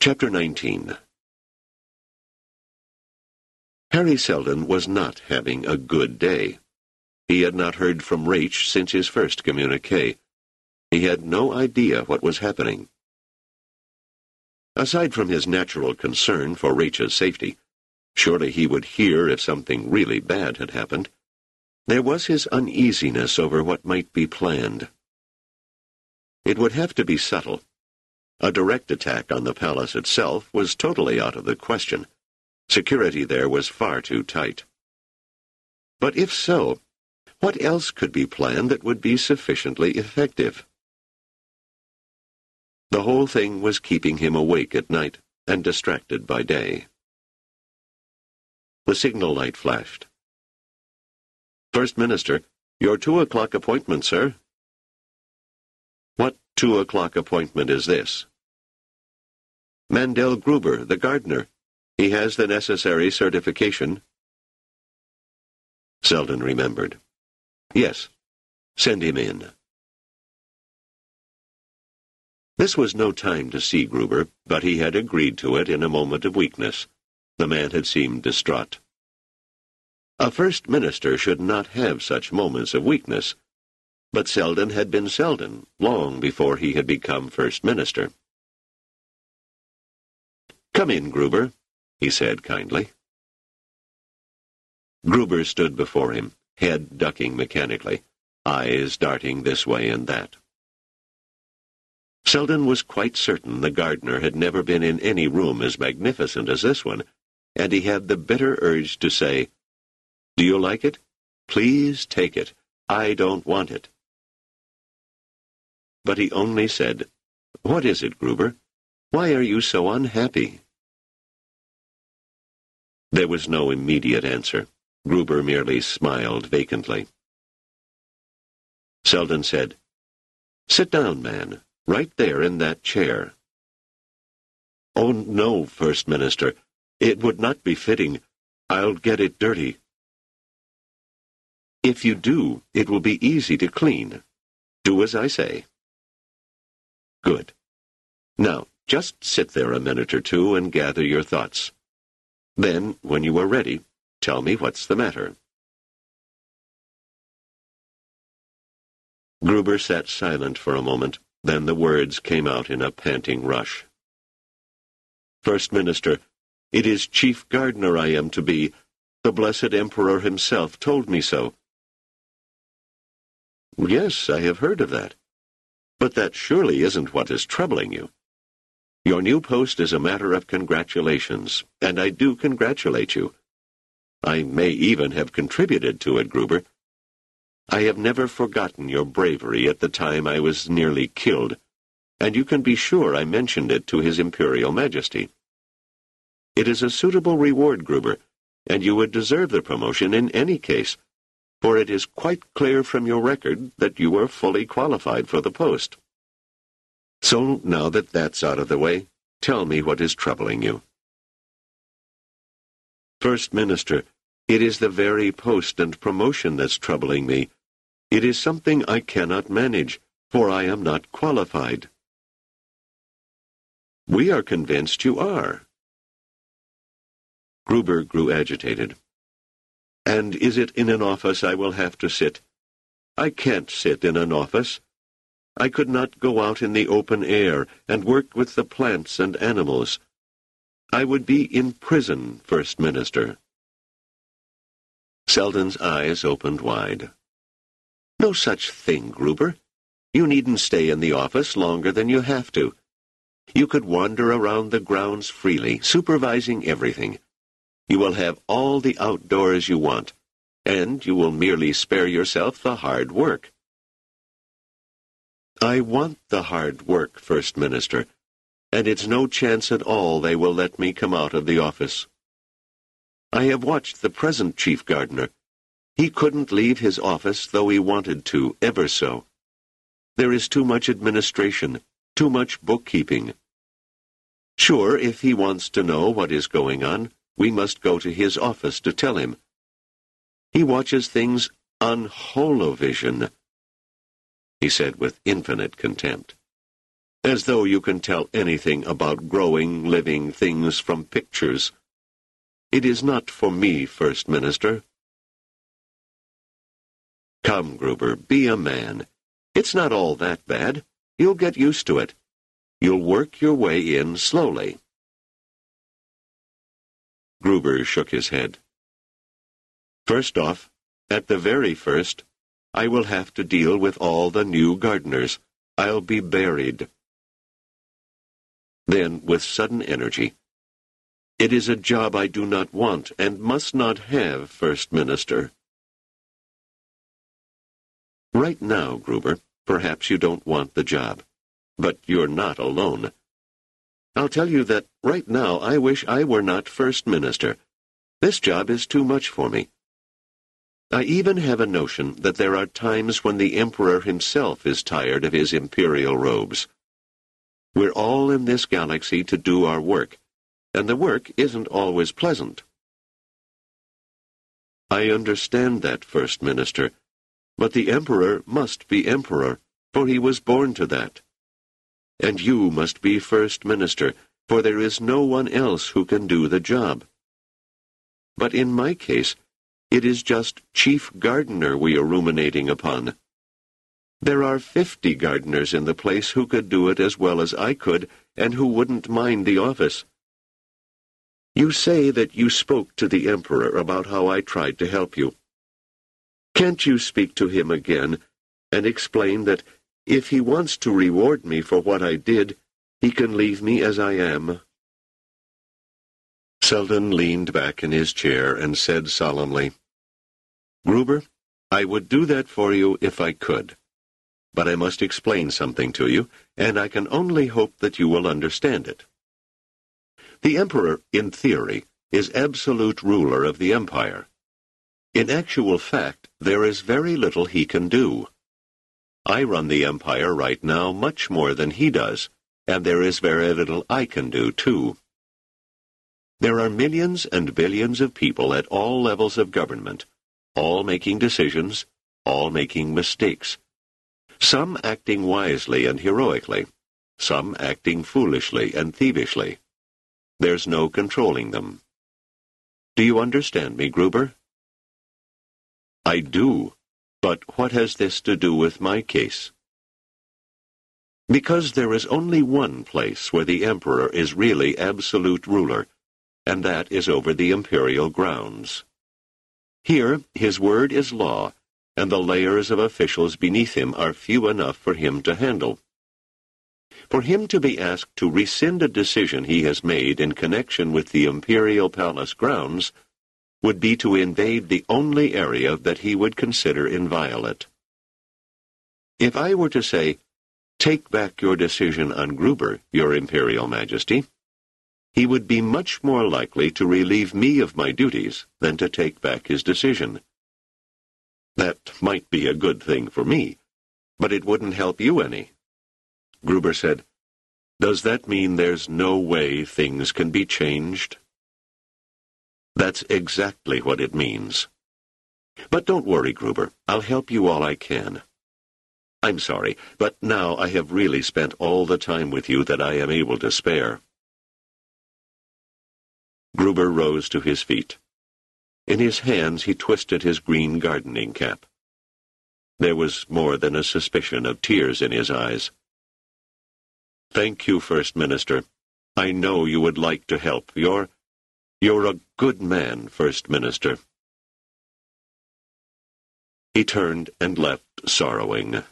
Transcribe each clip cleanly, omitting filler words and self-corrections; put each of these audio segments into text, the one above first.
Chapter 19. Harry Selden was not having a good day. He had not heard from Rache since his first communique. He had no idea what was happening. Aside from his natural concern for Rache's safety, surely he would hear if something really bad had happened. There was his uneasiness over what might be planned. It would have to be subtle. A direct attack on the palace itself was totally out of the question. Security there was far too tight. But if so, what else could be planned that would be sufficiently effective? The whole thing was keeping him awake at night and distracted by day. The signal light flashed. "First Minister, your 2:00 appointment, sir." "What 2:00 appointment is this?" "Mandel Gruber, the gardener. He has the necessary certification." Selden remembered. "Yes, send him in." This was no time to see Gruber, but he had agreed to it in a moment of weakness. The man had seemed distraught. A First Minister should not have such moments of weakness, but Selden had been Selden long before he had become First Minister. "Come in, Gruber," he said kindly. Gruber stood before him, head ducking mechanically, eyes darting this way and that. Selden was quite certain the gardener had never been in any room as magnificent as this one, and he had the bitter urge to say, "Do you like it? Please take it. I don't want it." But he only said, "What is it, Gruber? Why are you so unhappy?" There was no immediate answer. Gruber merely smiled vacantly. Selden said, "Sit down, man, right there in that chair." "Oh, no, First Minister. It would not be fitting. I'll get it dirty." "If you do, it will be easy to clean. Do as I say." "Good. Now, just sit there a minute or two and gather your thoughts. Then, when you are ready, tell me what's the matter." Gruber sat silent for a moment. Then the words came out in a panting rush. "First Minister, it is chief gardener I am to be. The blessed Emperor himself told me so." "Yes, I have heard of that. But that surely isn't what is troubling you. Your new post is a matter of congratulations, and I do congratulate you. I may even have contributed to it, Gruber. I have never forgotten your bravery at the time I was nearly killed, and you can be sure I mentioned it to His Imperial Majesty. It is a suitable reward, Gruber, and you would deserve the promotion in any case, for it is quite clear from your record that you are fully qualified for the post. So, now that that's out of the way, tell me what is troubling you." "First Minister, it is the very post and promotion that's troubling me. It is something I cannot manage, for I am not qualified." "We are convinced you are." Gruber grew agitated. "And is it in an office I will have to sit? I can't sit in an office. I could not go out in the open air and work with the plants and animals. I would be in prison, First Minister." Selden's eyes opened wide. "No such thing, Gruber. You needn't stay in the office longer than you have to. You could wander around the grounds freely, supervising everything. You will have all the outdoors you want, and you will merely spare yourself the hard work." "I want the hard work, First Minister, and it's no chance at all they will let me come out of the office. I have watched the present chief gardener. He couldn't leave his office though he wanted to, ever so. There is too much administration, too much bookkeeping. Sure, if he wants to know what is going on, we must go to his office to tell him. He watches things on holovision," he said with infinite contempt. As though you can tell anything about growing, living things from pictures. It is not for me, First Minister. Come, Gruber, be a man. It's not all that bad. You'll get used to it. You'll work your way in slowly. Gruber shook his head. First off, at the very first, I will have to deal with all the new gardeners. I'll be buried. Then, with sudden energy, it is a job I do not want and must not have, First Minister. Right now, Gruber, perhaps you don't want the job, but you're not alone. I'll tell you that right now I wish I were not First Minister. This job is too much for me. I even have a notion that there are times when the Emperor himself is tired of his imperial robes. We're all in this galaxy to do our work, and the work isn't always pleasant. I understand that, First Minister, but the Emperor must be Emperor, for he was born to that. And you must be First Minister, for there is no one else who can do the job. But in my case, it is just Chief Gardener we are ruminating upon. There are 50 gardeners in the place who could do it as well as I could, and who wouldn't mind the office. You say that you spoke to the Emperor about how I tried to help you. Can't you speak to him again, and explain that if he wants to reward me for what I did, he can leave me as I am? Selden leaned back in his chair and said solemnly, Gruber, I would do that for you if I could. But I must explain something to you, and I can only hope that you will understand it. The Emperor, in theory, is absolute ruler of the Empire. In actual fact, there is very little he can do. I run the Empire right now much more than he does, and there is very little I can do, too. There are millions and billions of people at all levels of government, all making decisions, all making mistakes. Some acting wisely and heroically, some acting foolishly and thievishly. There's no controlling them. Do you understand me, Gruber? I do, but what has this to do with my case? Because there is only one place where the Emperor is really absolute ruler, and that is over the imperial grounds. Here, his word is law, and the layers of officials beneath him are few enough for him to handle. For him to be asked to rescind a decision he has made in connection with the imperial palace grounds would be to invade the only area that he would consider inviolate. If I were to say, "Take back your decision on Gruber, your Imperial Majesty," he would be much more likely to relieve me of my duties than to take back his decision. That might be a good thing for me, but it wouldn't help you any. Gruber said, "Does that mean there's no way things can be changed?" That's exactly what it means. But don't worry, Gruber. I'll help you all I can. I'm sorry, but now I have really spent all the time with you that I am able to spare. Gruber rose to his feet. In his hands he twisted his green gardening cap. There was more than a suspicion of tears in his eyes. Thank you, First Minister. I know you would like to help. You're a good man, First Minister. He turned and left, sorrowing.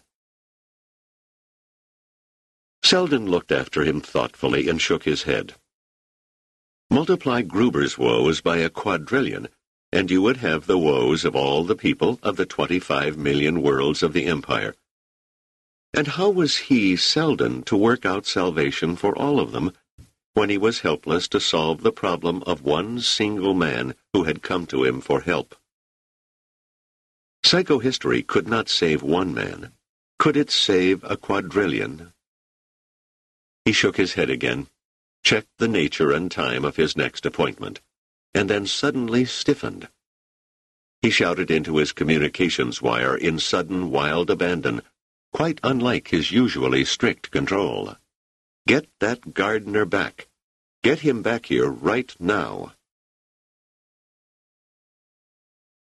Selden looked after him thoughtfully and shook his head. Multiply Gruber's woes by a quadrillion, and you would have the woes of all the people of the 25 million worlds of the Empire. And how was he, Selden, to work out salvation for all of them, when he was helpless to solve the problem of one single man who had come to him for help? Psychohistory could not save one man. Could it save a quadrillion? He shook his head again, checked the nature and time of his next appointment, and then suddenly stiffened. He shouted into his communications wire in sudden, wild abandon, quite unlike his usually strict control. Get that gardener back. Get him back here right now.